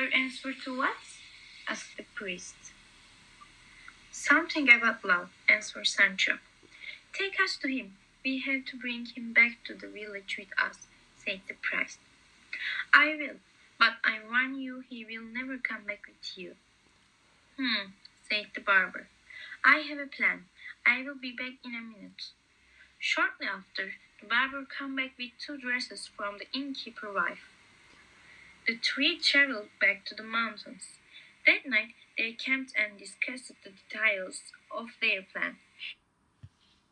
Our answer to what? Asked the priest. Something about love, answered Sancho. Take us to him. We have to bring him back to the village with us, said the priest. I will, but I warn you he will never come back with you. Said the barber. I have a plan. I will be back in a minute. Shortly after, the barber came back with 2 dresses from the innkeeper's wife. The three traveled back to the mountains. That night they camped and discussed the details of their plan.